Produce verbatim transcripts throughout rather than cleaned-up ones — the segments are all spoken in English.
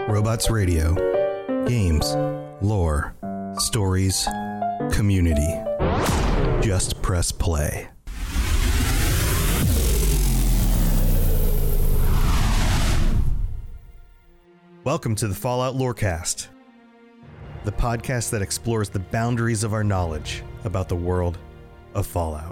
Robots Radio. Games, lore, stories, community. Just press play. Welcome to the Fallout Lorecast, the podcast that explores the boundaries of our knowledge about the world of Fallout.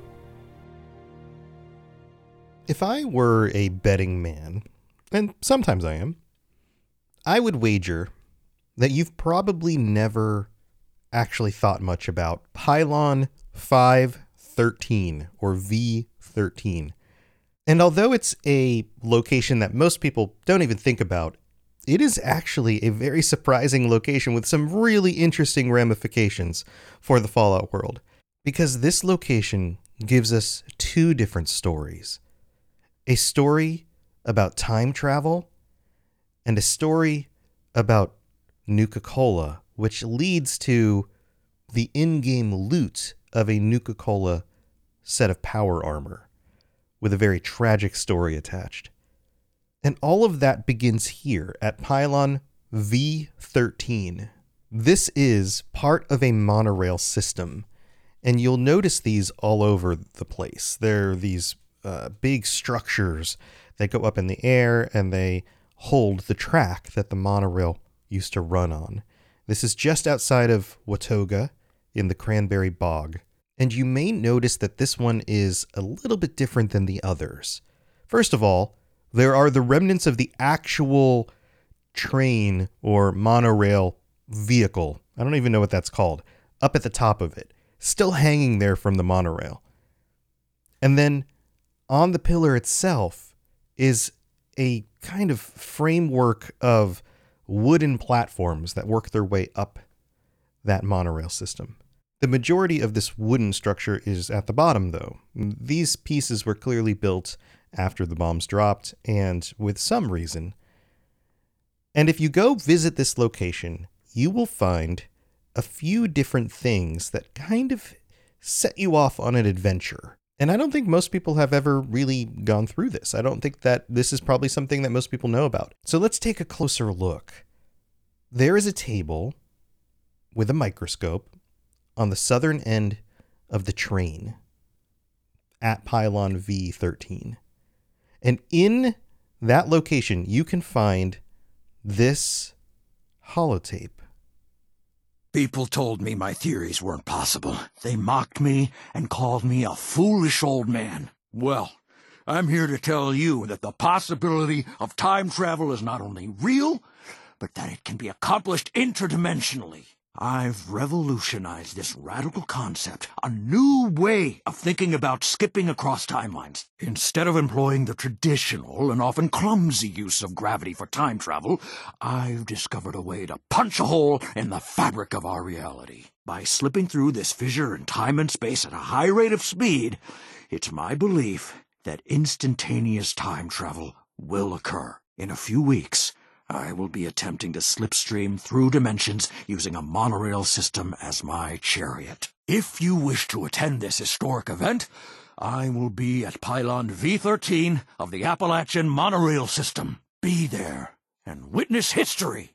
If I were a betting man, and sometimes I am, I would wager that you've probably never actually thought much about Pylon five thirteen or V thirteen. And although it's a location that most people don't even think about, it is actually a very surprising location with some really interesting ramifications for the Fallout world. Because this location gives us two different stories. A story about time travel and a story about Nuka-Cola, which leads to the in-game loot of a Nuka-Cola set of power armor with a very tragic story attached. And all of that begins here at Pylon V thirteen. This is part of a monorail system, and you'll notice these all over the place. They're these uh, big structures that go up in the air, and they hold the track that the monorail used to run on. This is just outside of Watoga in the Cranberry Bog. And you may notice that this one is a little bit different than the others. First of all, there are the remnants of the actual train or monorail vehicle. I don't even know what that's called. Up at the top of it, still hanging there from the monorail. And then on the pillar itself is a kind of framework of wooden platforms that work their way up that monorail system. The majority of this wooden structure is at the bottom, though. These pieces were clearly built after the bombs dropped, and with some reason. And if you go visit this location, you will find a few different things that kind of set you off on an adventure. And I don't think most people have ever really gone through this. I don't think that this is probably something that most people know about. So let's take a closer look. There is a table with a microscope on the southern end of the train at Pylon V thirteen. And in that location, you can find this holotape. People told me my theories weren't possible. They mocked me and called me a foolish old man. Well, I'm here to tell you that the possibility of time travel is not only real, but that it can be accomplished interdimensionally. I've revolutionized this radical concept, a new way of thinking about skipping across timelines. Instead of employing the traditional and often clumsy use of gravity for time travel, I've discovered a way to punch a hole in the fabric of our reality. By slipping through this fissure in time and space at a high rate of speed, it's my belief that instantaneous time travel will occur. In a few weeks, I will be attempting to slipstream through dimensions using a monorail system as my chariot. If you wish to attend this historic event, I will be at Pylon V thirteen of the Appalachian Monorail System. Be there and witness history.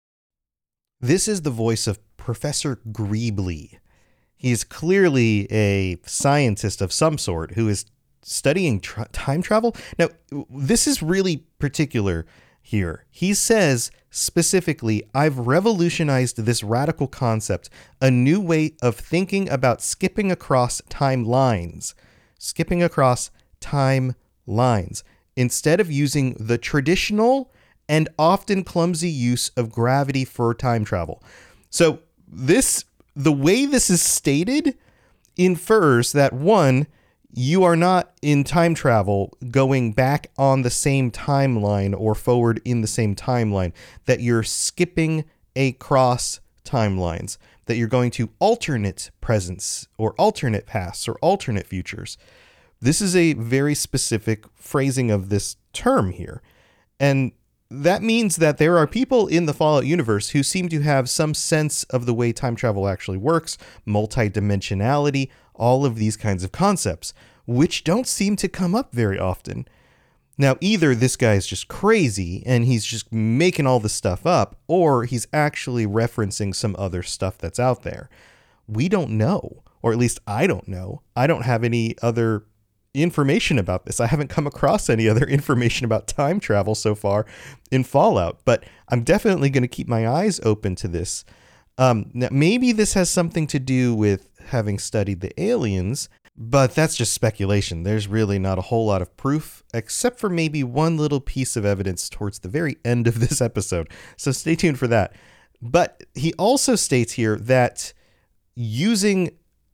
This is the voice of Professor Greebly. He is clearly a scientist of some sort who is studying tra- time travel. Now, this is really particular here. He says specifically, I've revolutionized this radical concept, a new way of thinking about skipping across timelines. Skipping across time lines. Instead of using the traditional and often clumsy use of gravity for time travel. So this, the way this is stated infers that one, you are not in time travel going back on the same timeline or forward in the same timeline, that you're skipping across timelines, that you're going to alternate presents or alternate pasts or alternate futures. This is a very specific phrasing of this term here. And that means that there are people in the Fallout universe who seem to have some sense of the way time travel actually works, multidimensionality, all of these kinds of concepts, which don't seem to come up very often. Now, either this guy is just crazy and he's just making all this stuff up, or he's actually referencing some other stuff that's out there. We don't know, or at least I don't know. I don't have any other information about this. I haven't come across any other information about time travel so far in Fallout, but I'm definitely going to keep my eyes open to this. Um, now maybe this has something to do with having studied the aliens, but that's just speculation. There's really not a whole lot of proof, except for maybe one little piece of evidence towards the very end of this episode. So stay tuned for that. But he also states here that using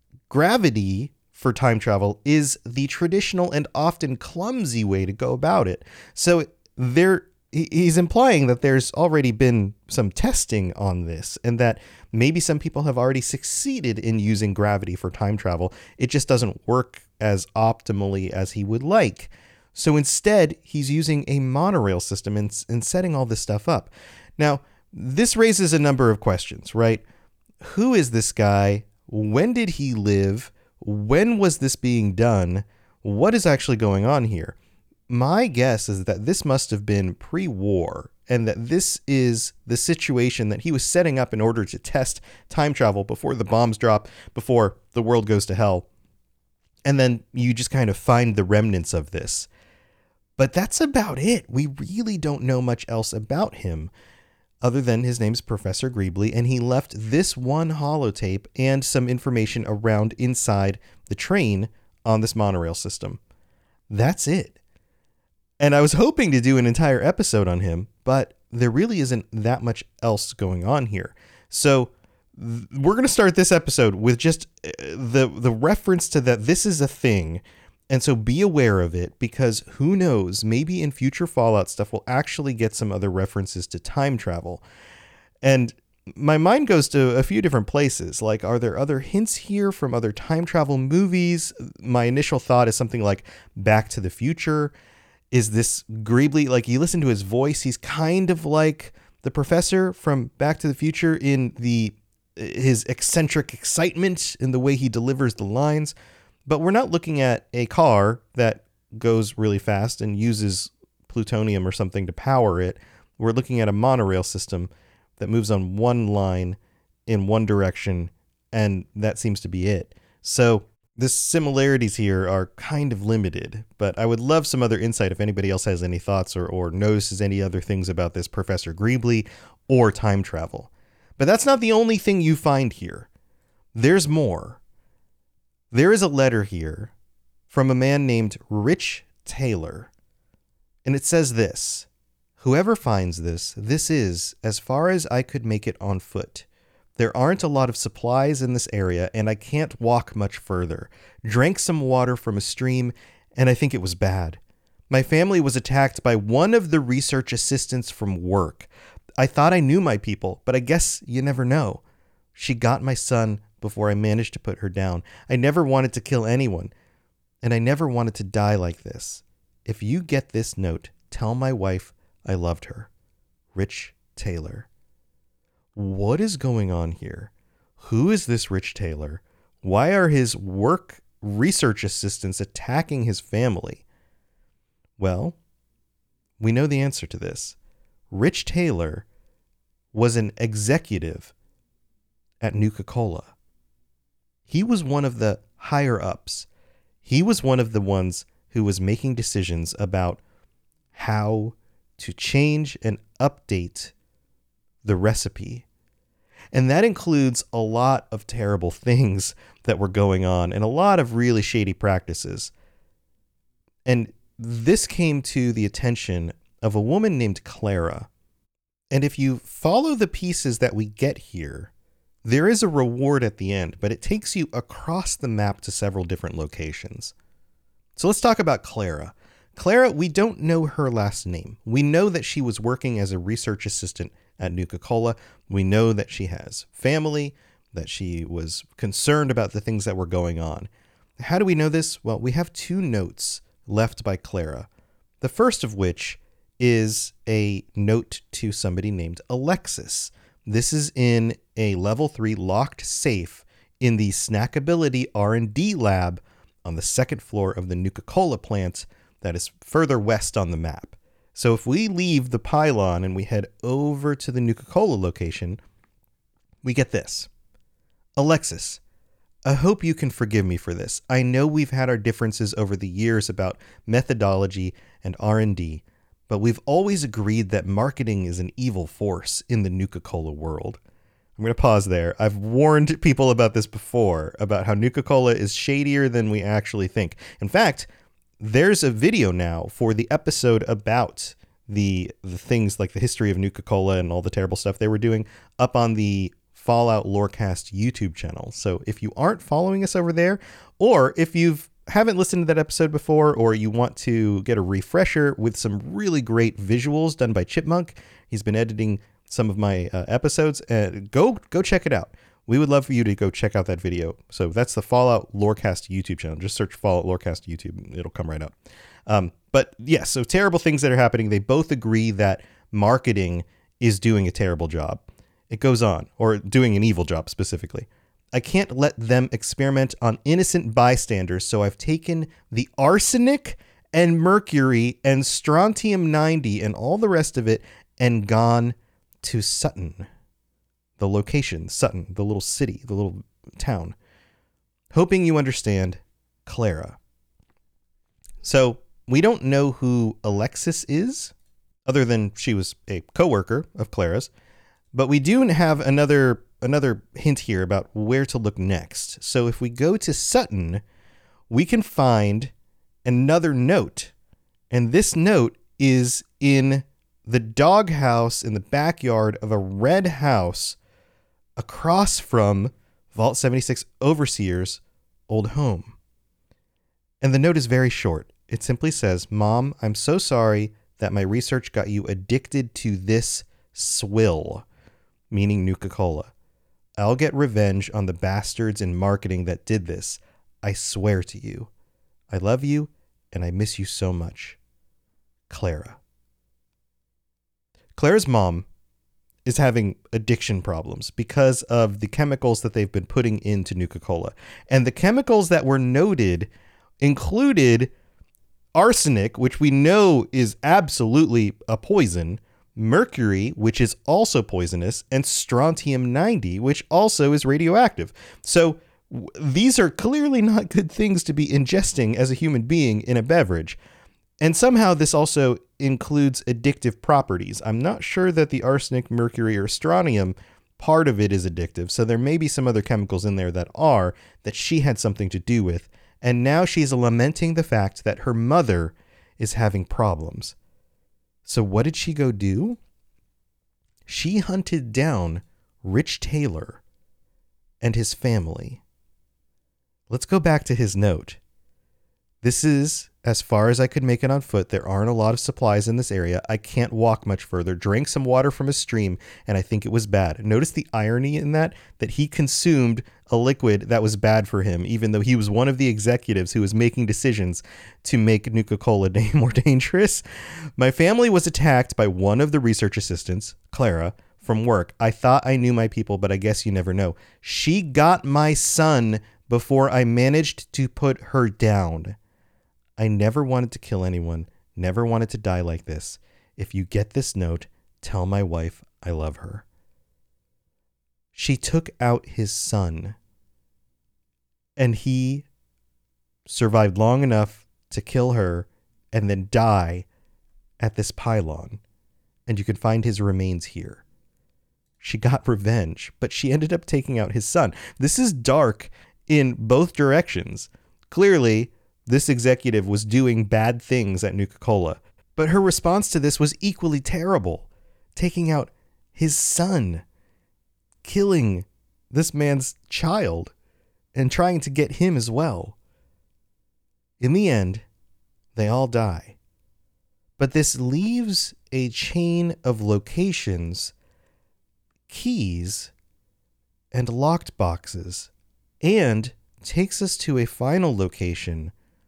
gravity for time travel is the traditional and often clumsy way to go about it. So there, he's implying that there's already been some testing on this, and that maybe some people have already succeeded in using gravity for time travel. It just doesn't work as optimally as he would like. So instead, he's using a monorail system and, and setting all this stuff up. Now, this raises a number of questions, right? Who is this guy? When did he live? When was this being done? What is actually going on here? My guess is that this must have been pre-war, and that this is the situation that he was setting up in order to test time travel before the bombs drop, before the world goes to hell. And then you just kind of find the remnants of this. But that's about it. We really don't know much else about him, other than his name's Professor Greebly, and he left this one holotape and some information around inside the train on this monorail system. That's it. And I was hoping to do an entire episode on him, but there really isn't that much else going on here. So th- we're going to start this episode with just the the reference to that this is a thing. And so be aware of it, because who knows, maybe in future Fallout stuff we'll actually get some other references to time travel. And my mind goes to a few different places. Like, are there other hints here from other time travel movies? My initial thought is something like Back to the Future. Is this Greebly, like, you listen to his voice, he's kind of like the professor from Back to the Future in the his eccentric excitement in the way he delivers the lines. But we're not looking at a car that goes really fast and uses plutonium or something to power it. We're looking at a monorail system that moves on one line in one direction, and that seems to be it. So the similarities here are kind of limited, but I would love some other insight if anybody else has any thoughts or, or notices any other things about this Professor Greebly or time travel. But that's not the only thing you find here. There's more. There is a letter here from a man named Rich Taylor, and it says this: "Whoever finds this, this is as far as I could make it on foot. There aren't a lot of supplies in this area, and I can't walk much further. Drank some water from a stream, and I think it was bad. My family was attacked by one of the research assistants from work. I thought I knew my people, but I guess you never know. She got my son before I managed to put her down. I never wanted to kill anyone, and I never wanted to die like this. If you get this note, tell my wife I loved her. Rich Taylor." What is going on here? Who is this Rich Taylor? Why are his work research assistants attacking his family? Well, we know the answer to this. Rich Taylor was an executive at Nuka-Cola. He was one of the higher ups. He was one of the ones who was making decisions about how to change and update the recipe. And that includes a lot of terrible things that were going on and a lot of really shady practices. And this came to the attention of a woman named Clara. And if you follow the pieces that we get here, there is a reward at the end, but it takes you across the map to several different locations. So let's talk about Clara. Clara, we don't know her last name. We know that she was working as a research assistant at Nuka-Cola. We know that she has family, that she was concerned about the things that were going on. How do we know this? Well, we have two notes left by Clara. The first of which is a note to somebody named Alexis. This is in a level three locked safe in the Snackability R and D lab on the second floor of the Nuka-Cola plant that is further west on the map. So if we leave the pylon and we head over to the Nuka-Cola location, we get this. Alexis, I hope you can forgive me for this. I know we've had our differences over the years about methodology and R and D, but we've always agreed that marketing is an evil force in the Nuka-Cola world. I'm going to pause there. I've warned people about this before, about how Nuka-Cola is shadier than we actually think. In fact, there's a video now for the episode about the the things like the history of Nuka-Cola and all the terrible stuff they were doing up on the Fallout Lorecast YouTube channel. So if you aren't following us over there, or if you haven't listened to that episode before, or you want to get a refresher with some really great visuals done by Chipmunk, he's been editing some of my uh, episodes, uh, go go check it out. We would love for you to go check out that video. So that's the Fallout Lorecast YouTube channel. Just search Fallout Lorecast YouTube. It'll come right up. Um, but yes, yeah, so terrible things that are happening. They both agree that marketing is doing a terrible job. It goes on, or doing an evil job specifically. I can't let them experiment on innocent bystanders, so I've taken the arsenic and mercury and strontium ninety and all the rest of it and gone to Sutton. The location, Sutton, the little city, the little town. Hoping you understand, Clara. So, we don't know who Alexis is, other than she was a coworker of Clara's, but we do have another another hint here about where to look next. So if we go to Sutton, we can find another note, and this note is in the doghouse in the backyard of a red house across from Vault seventy-six Overseer's old home. And the note is very short. It simply says, Mom, I'm so sorry that my research got you addicted to this swill, meaning Nuka-Cola. I'll get revenge on the bastards in marketing that did this. I swear to you. I love you, and I miss you so much. Clara. Clara's mom is having addiction problems because of the chemicals that they've been putting into Nuka-Cola. And the chemicals that were noted included arsenic, which we know is absolutely a poison, mercury, which is also poisonous, and strontium ninety, which also is radioactive. So w- these are clearly not good things to be ingesting as a human being in a beverage. And somehow this also includes addictive properties. I'm not sure that the arsenic, mercury, or strontium part of it is addictive. So there may be some other chemicals in there that are, that she had something to do with. And now she's lamenting the fact that her mother is having problems. So what did she go do? She hunted down Rich Taylor and his family. Let's go back to his note. This is as far as I could make it on foot. There aren't a lot of supplies in this area. I can't walk much further. Drank some water from a stream, and I think it was bad. Notice the irony in that, that he consumed a liquid that was bad for him, even though he was one of the executives who was making decisions to make Nuka-Cola more dangerous. My family was attacked by one of the research assistants, Clara, from work. I thought I knew my people, but I guess you never know. She got my son before I managed to put her down. I never wanted to kill anyone, never wanted to die like this. If you get this note, tell my wife I love her. She took out his son, and he survived long enough to kill her and then die at this pylon. And you can find his remains here. She got revenge, but she ended up taking out his son. This is dark in both directions. Clearly, this executive was doing bad things at Nuka-Cola, but her response to this was equally terrible, taking out his son, killing this man's child, and trying to get him as well. In the end, they all die. But this leaves a chain of locations, keys, and locked boxes, and takes us to a final location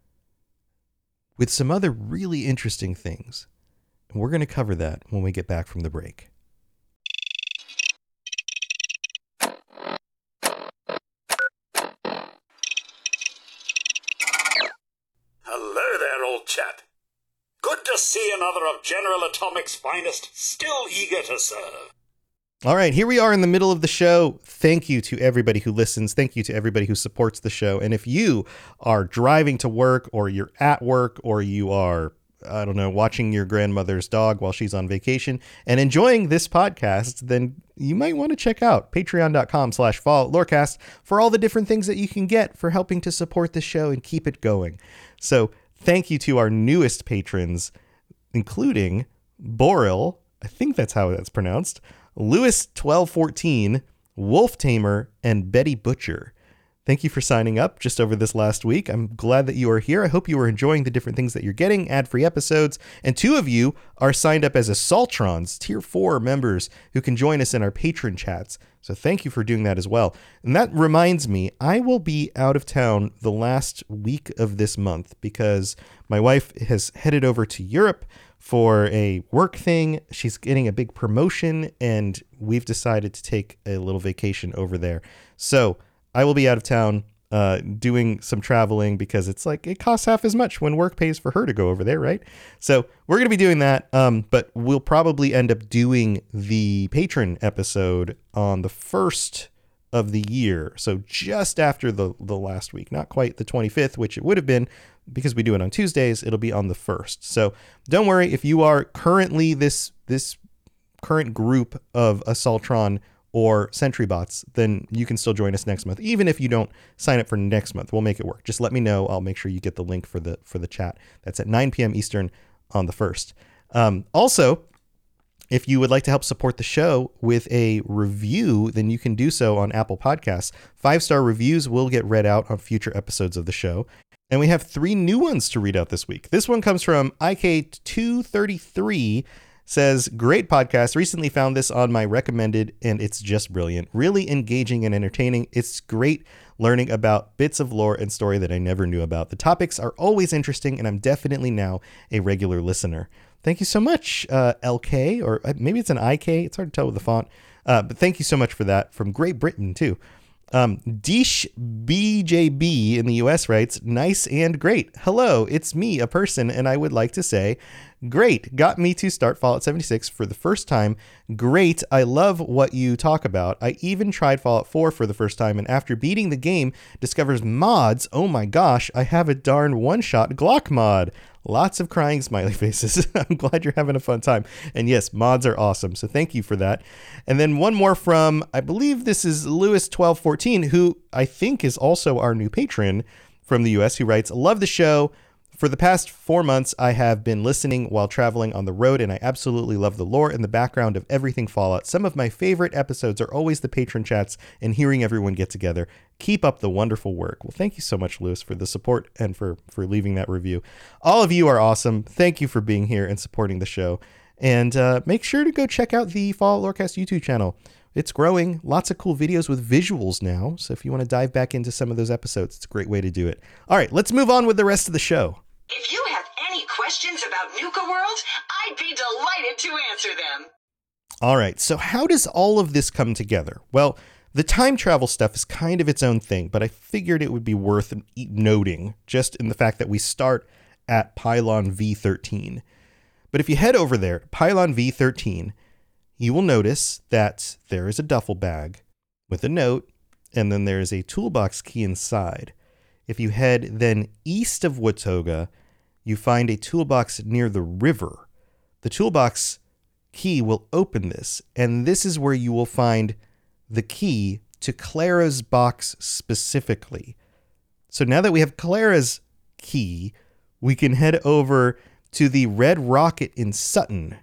with some other really interesting things. And we're going to cover that when we get back from the break. Hello there, old chap. to see another of General Atomic's finest, still eager to serve. All right, here we are in the middle of the show. Thank you to everybody who listens. Thank you to everybody who supports the show. And if you are driving to work, or you're at work, or you are, I don't know, watching your grandmother's dog while she's on vacation and enjoying this podcast, then you might want to check out patreon.com slash Fallout Lorecast for all the different things that you can get for helping to support the show and keep it going. So thank you to our newest patrons, including Boril, I think that's how that's pronounced, Lewis twelve fourteen, Wolf Tamer, and Betty Butcher. Thank you for signing up just over this last week. I'm glad that you are here. I hope you are enjoying the different things that you're getting, ad-free episodes, and two of you are signed up as Assaultrons, Tier four members who can join us in our patron chats. So thank you for doing that as well. And that reminds me, I will be out of town the last week of this month because my wife has headed over to Europe for a work thing. She's getting a big promotion, and we've decided to take a little vacation over there. So I will be out of town uh, doing some traveling because it's like it costs half as much when work pays for her to go over there, right? So we're going to be doing that, um, but we'll probably end up doing the patron episode on the first of the year. So just after the, the last week, not quite the twenty-fifth, which it would have been because we do it on Tuesdays. It'll be on the first. So don't worry if you are currently this this current group of Assaultron or Sentry bots, then you can still join us next month. Even if you don't sign up for next month, we'll make it work. Just let me know. I'll make sure you get the link for the for the chat. That's at nine p.m. Eastern on the first. Um, also, if you would like to help support the show with a review, then you can do so on Apple Podcasts. Five-star reviews will get read out on future episodes of the show. And we have three new ones to read out this week. This one comes from I K two thirty-three, says, great podcast. Recently found this on my recommended, and it's just brilliant. Really engaging and entertaining. It's great learning about bits of lore and story that I never knew about. The topics are always interesting, and I'm definitely now a regular listener. Thank you so much, uh, L K, or maybe it's an I K. It's hard to tell with the font. Uh, but thank you so much for that. From Great Britain, too. Um, Deesh B J B in the U S writes, nice and great. Hello, it's me, a person, and I would like to say, great. Got me to start Fallout seventy-six for the first time. Great. I love what you talk about. I even tried Fallout four for the first time, and after beating the game, discovers mods. Oh my gosh, I have a darn one-shot Glock mod. Lots of crying smiley faces. I'm glad you're having a fun time. And yes, mods are awesome. So thank you for that. And then one more from, I believe this is Lewis twelve fourteen, who I think is also our new patron from the U S, who writes, love the show. For the past four months, I have been listening while traveling on the road, and I absolutely love the lore and the background of everything Fallout. Some of my favorite episodes are always the patron chats and hearing everyone get together. Keep up the wonderful work. Well, thank you so much, Lewis, for the support and for, for leaving that review. All of you are awesome. Thank you for being here and supporting the show. And uh, make sure to go check out the Fallout Lorecast YouTube channel. It's growing. Lots of cool videos with visuals now. So if you want to dive back into some of those episodes, it's a great way to do it. All right, let's move on with the rest of the show. If you have any questions about Nuka World, I'd be delighted to answer them. All right, so how does all of this come together? Well, the time travel stuff is kind of its own thing, but I figured it would be worth noting just in the fact that we start at Pylon V thirteen. But if you head over there, Pylon V thirteen, you will notice that there is a duffel bag with a note, and then there is a toolbox key inside. If you head then east of Watoga, you find a toolbox near the river. The toolbox key will open this, and this is where you will find the key to Clara's box specifically. So now that we have Clara's key, we can head over to the Red Rocket in Sutton.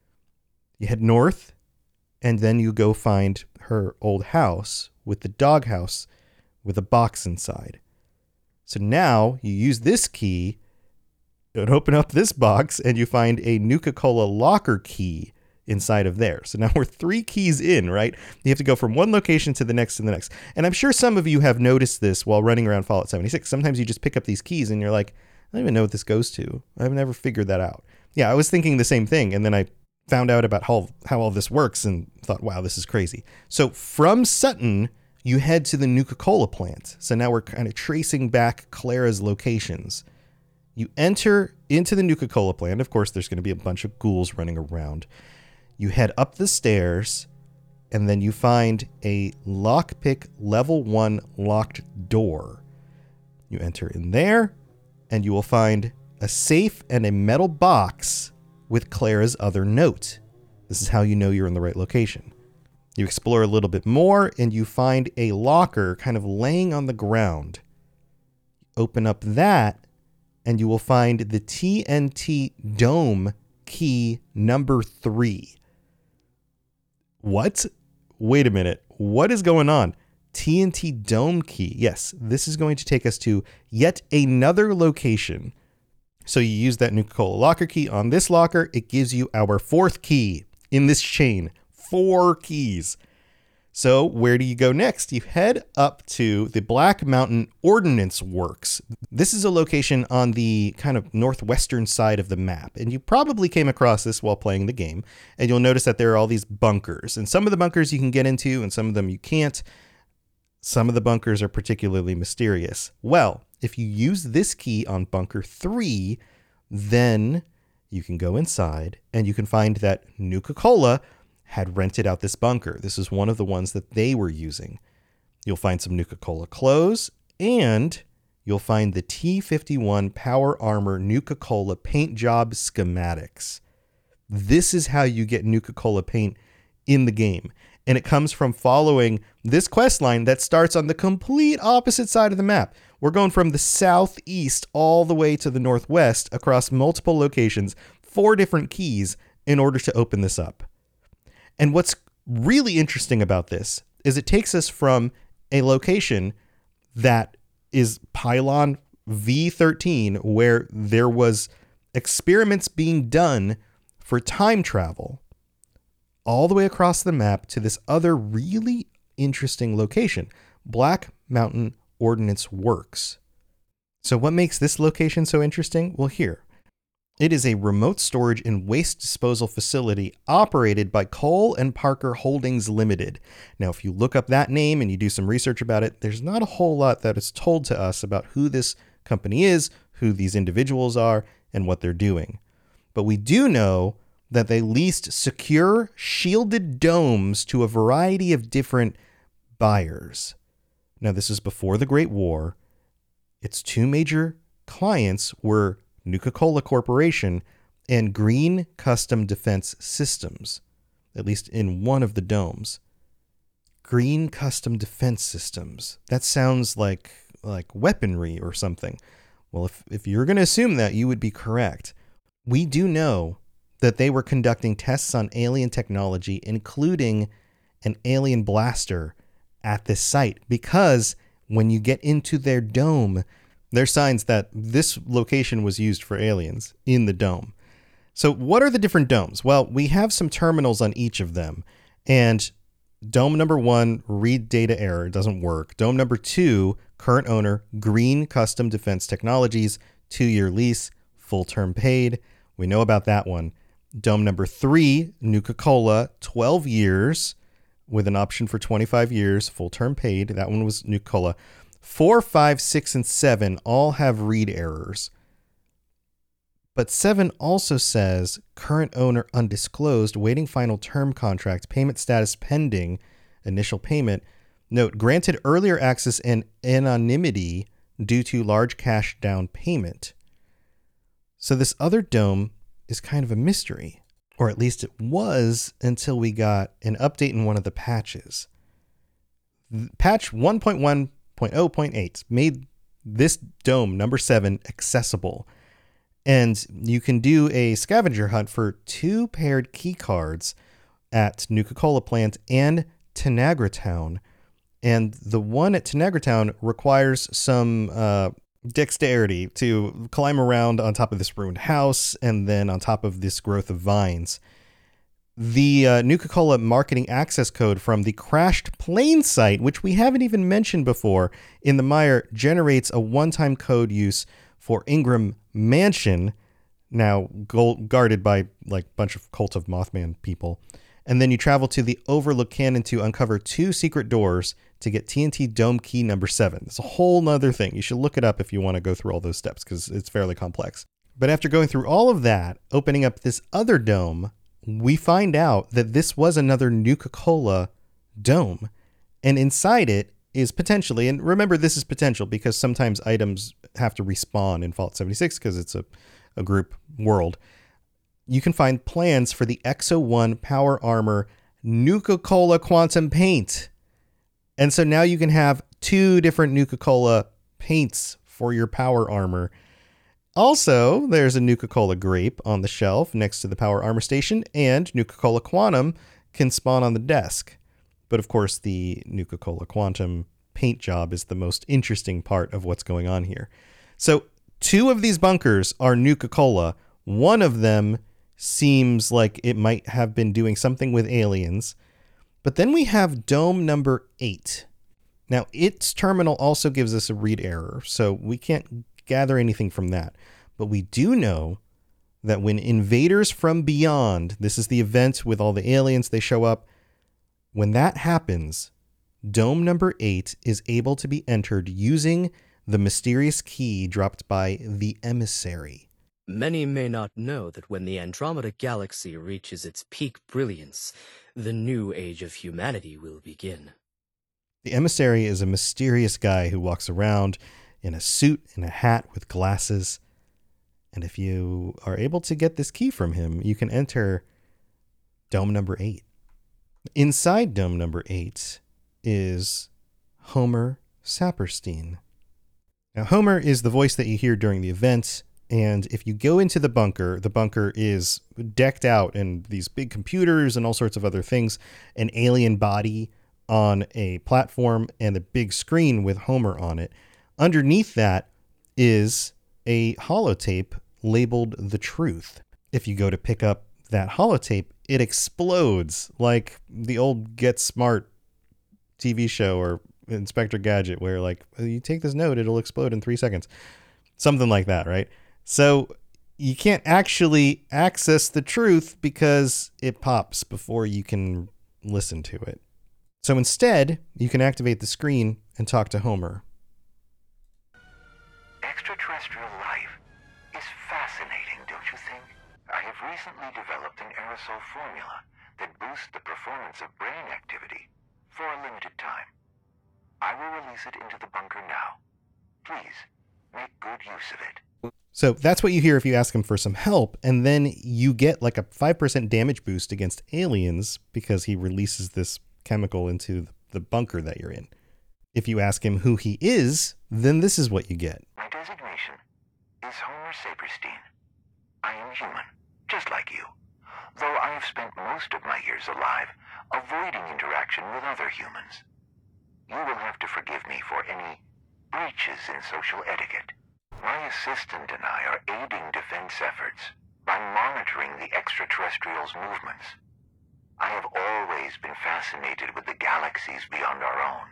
You head north, and then you go find her old house with the doghouse with a box inside. So now you use this key and open up this box, and you find a Nuka-Cola locker key inside of there. So now we're three keys in, right? You have to go from one location to the next to the next. And I'm sure some of you have noticed this while running around Fallout seventy-six. Sometimes you just pick up these keys and you're like, I don't even know what this goes to. I've never figured that out. Yeah, I was thinking the same thing. And then I found out about how, how all this works and thought, wow, this is crazy. So from Sutton, you head to the Nuka-Cola plant. So now we're kind of tracing back Clara's locations. You enter into the Nuka-Cola plant. Of course, there's going to be a bunch of ghouls running around. You head up the stairs, and then you find a lockpick level one locked door. You enter in there, and you will find a safe and a metal box with Clara's other note. This is how you know you're in the right location. You explore a little bit more, and you find a locker kind of laying on the ground. Open up that, and you will find the T N T Dome key number three. What? Wait a minute. What is going on? T N T Dome key. Yes, this is going to take us to yet another location. So you use that Nuka-Cola locker key on this locker. It gives you our fourth key in this chain. Four keys. So where do you go next? You head up to the Black Mountain Ordnance Works. This is a location on the kind of northwestern side of the map. And you probably came across this while playing the game. And you'll notice that there are all these bunkers. And some of the bunkers you can get into and some of them you can't. Some of the bunkers are particularly mysterious. Well, if you use this key on bunker three, then you can go inside and you can find that Nuka-Cola had rented out this bunker. This is one of the ones that they were using. You'll find some Nuka-Cola clothes, and you'll find the T fifty-one Power Armor Nuka-Cola paint job schematics. This is how you get Nuka-Cola paint in the game. And it comes from following this quest line that starts on the complete opposite side of the map. We're going from the southeast all the way to the northwest across multiple locations, four different keys in order to open this up. And what's really interesting about this is it takes us from a location that is Pylon V thirteen, where there was experiments being done for time travel, all the way across the map to this other really interesting location, Black Mountain Ordnance Works. So what makes this location so interesting? Well, here. It is a remote storage and waste disposal facility operated by Cole and Parker Holdings Limited. Now, if you look up that name and you do some research about it, there's not a whole lot that is told to us about who this company is, who these individuals are, and what they're doing. But we do know that they leased secure, shielded domes to a variety of different buyers. Now, this is before the Great War. Its two major clients were Nuka-Cola Corporation and Green Custom Defense Systems, at least in one of the domes. Green Custom Defense Systems. That sounds like like weaponry or something. Well, if, if you're going to assume that, you would be correct. We do know that they were conducting tests on alien technology, including an alien blaster at this site, because when you get into their dome, there's signs that this location was used for aliens in the dome. So what are the different domes? Well, we have some terminals on each of them. And dome number one, read data error, doesn't work. Dome number two, current owner, Green Custom Defense Technologies, two-year lease, full term paid. We know about that one. Dome number three, Nuka-Cola, twelve years with an option for twenty-five years, full term paid. That one was Nuka-Cola. Four, five, six, and seven all have read errors. But seven also says current owner undisclosed, waiting final term contract, payment status pending, initial payment. Note, granted earlier access and anonymity due to large cash down payment. So this other dome is kind of a mystery, or at least it was until we got an update in one of the patches. Patch one point one point oh point eight made this dome, number seven, accessible. And you can do a scavenger hunt for two paired key cards at Nuka-Cola Plant and Tanagra Town. And the one at Tanagra Town requires some uh, dexterity to climb around on top of this ruined house and then on top of this growth of vines. The uh, Nuka-Cola marketing access code from the crashed plane site, which we haven't even mentioned before in the Mire, generates a one-time code use for Ingram Mansion, now gold- guarded by like a bunch of Cult of Mothman people. And then you travel to the Overlook Cannon to uncover two secret doors to get T N T Dome Key number seven. It's a whole nother thing. You should look it up if you want to go through all those steps because it's fairly complex. But after going through all of that, opening up this other dome, we find out that this was another Nuka-Cola dome. And inside it is potentially, and remember this is potential because sometimes items have to respawn in Fallout seventy-six because it's a, a group world. You can find plans for the X O one Power Armor Nuka-Cola Quantum Paint. And so now you can have two different Nuka-Cola paints for your power armor. Also, there's a Nuka-Cola grape on the shelf next to the power armor station, and Nuka-Cola Quantum can spawn on the desk. But of course, the Nuka-Cola Quantum paint job is the most interesting part of what's going on here. So two of these bunkers are Nuka-Cola. One of them seems like it might have been doing something with aliens. But then we have dome number eight. Now, its terminal also gives us a read error, so we can't gather anything from that. But we do know that when invaders from beyond, this is the event with all the aliens, they show up. When that happens, dome number eight is able to be entered using the mysterious key dropped by the emissary. Many may not know that when the Andromeda Galaxy reaches its peak brilliance, the new age of humanity will begin. The emissary is a mysterious guy who walks around in a suit and a hat with glasses. And if you are able to get this key from him, you can enter dome number eight. Inside dome number eight is Homer Saperstein. Now, Homer is the voice that you hear during the event. And if you go into the bunker, the bunker is decked out in these big computers and all sorts of other things, an alien body on a platform and a big screen with Homer on it. Underneath that is a holotape labeled The Truth. If you go to pick up that holotape, it explodes like the old Get Smart T V show or Inspector Gadget, where like you take this note, it'll explode in three seconds. Something like that, right? So you can't actually access the truth because it pops before you can listen to it. So instead, you can activate the screen and talk to Homer. Extraterrestrial life is fascinating, don't you think? I have recently developed an aerosol formula that boosts the performance of brain activity for a limited time. I will release it into the bunker now. Please, make good use of it. So that's what you hear if you ask him for some help, and then you get like a five percent damage boost against aliens because he releases this chemical into the bunker that you're in. If you ask him who he is, then this is what you get. My designation is Homer Saperstein. I am human, just like you, though I have spent most of my years alive avoiding interaction with other humans. You will have to forgive me for any breaches in social etiquette. My assistant and I are aiding defense efforts by monitoring the extraterrestrials' movements. I have always been fascinated with the galaxies beyond our own.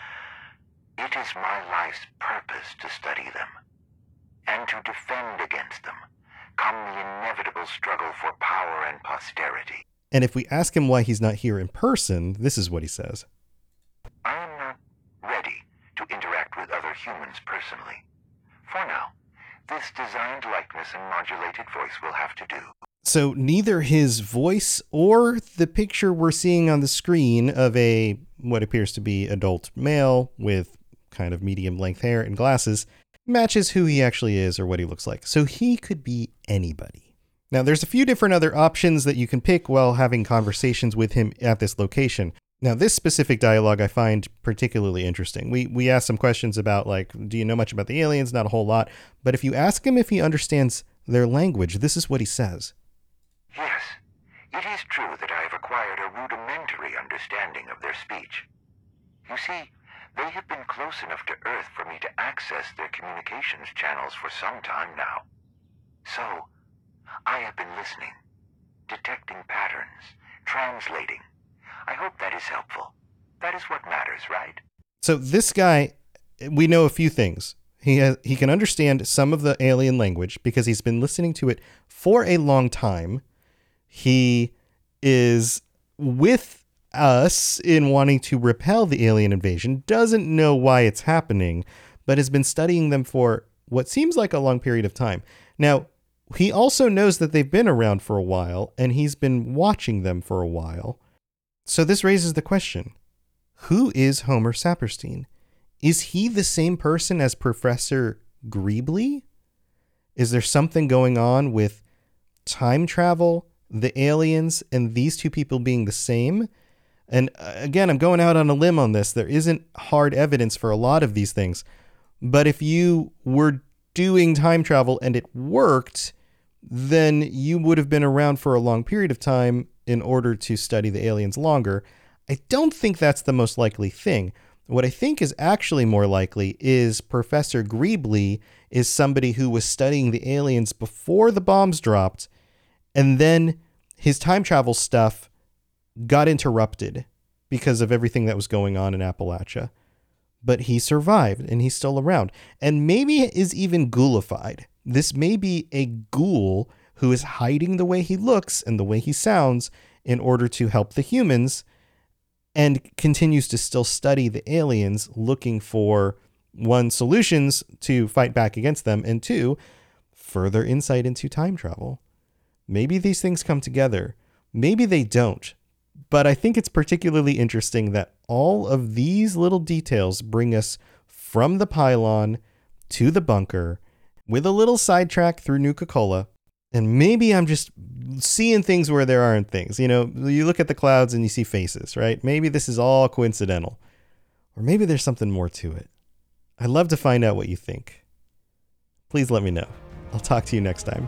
It is my life's purpose to study them, and to defend against them come the inevitable struggle for power and posterity. And if we ask him why he's not here in person, this is what he says. I am not ready to interact with other humans personally. For now, this designed likeness and modulated voice will have to do. So neither his voice or the picture we're seeing on the screen of a what appears to be adult male with kind of medium length hair and glasses matches who he actually is or what he looks like. So he could be anybody. Now, there's a few different other options that you can pick while having conversations with him at this location. Now, this specific dialogue I find particularly interesting. We we ask some questions about, like, do you know much about the aliens? Not a whole lot. But if you ask him if he understands their language, this is what he says. Yes, it is true that I have acquired a rudimentary understanding of their speech. You see, they have been close enough to Earth for me to access their communications channels for some time now. So, I have been listening, detecting patterns, translating. I hope that is helpful. That is what matters, right? So this guy, we know a few things. He has, he can understand some of the alien language because he's been listening to it for a long time. He is with us in wanting to repel the alien invasion, doesn't know why it's happening, but has been studying them for what seems like a long period of time. Now, he also knows that they've been around for a while, and he's been watching them for a while. So this raises the question, who is Homer Saperstein? Is he the same person as Professor Greebly? Is there something going on with time travel, the aliens, and these two people being the same? And again, I'm going out on a limb on this. There isn't hard evidence for a lot of these things. But if you were doing time travel and it worked, then you would have been around for a long period of time in order to study the aliens longer. I don't think that's the most likely thing. What I think is actually more likely is Professor Greebly is somebody who was studying the aliens before the bombs dropped, and then his time travel stuff got interrupted because of everything that was going on in Appalachia. But he survived, and he's still around. And maybe is even ghoulified. This may be a ghoul who is hiding the way he looks and the way he sounds in order to help the humans, and continues to still study the aliens, looking for, one, solutions to fight back against them, and two, further insight into time travel. Maybe these things come together. Maybe they don't. But I think it's particularly interesting that all of these little details bring us from the pylon to the bunker with a little sidetrack through Nuka-Cola. And maybe I'm just seeing things where there aren't things. You know, you look at the clouds and you see faces, right? Maybe this is all coincidental. Or maybe there's something more to it. I'd love to find out what you think. Please let me know. I'll talk to you next time.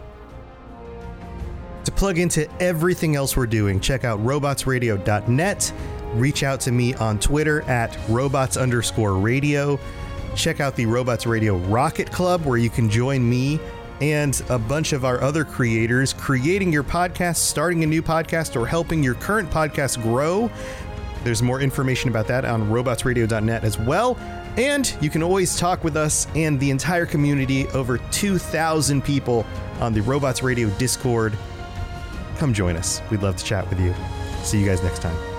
To plug into everything else we're doing, check out robots radio dot net. Reach out to me on Twitter at robots underscore radio. Check out the Robots Radio Rocket Club, where you can join me and a bunch of our other creators creating your podcast, starting a new podcast, or helping your current podcast grow. There's more information about that on robots radio dot net as well. And you can always talk with us and the entire community, over two thousand people on the Robots Radio Discord. Come join us. We'd love to chat with you. See you guys next time.